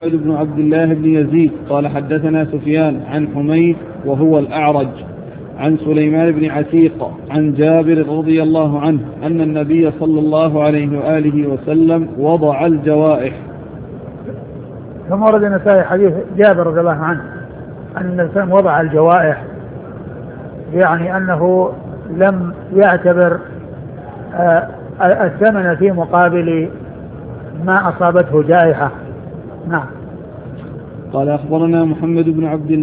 بن عبد الله بن يزيد قال حدثنا سفيان عن حميد وهو الأعرج عن سليمان بن عتيق عن جابر رضي الله عنه أن النبي صلى الله عليه وآله وسلم وضع الجوائح. ثم ورد النسائي حديث جابر رضي الله عنه أن الإنسان وضع الجوائح، يعني أنه لم يعتبر الثمن في مقابل ما أصابته جائحة. نعم. قال أخبرنا محمد بن عبد الله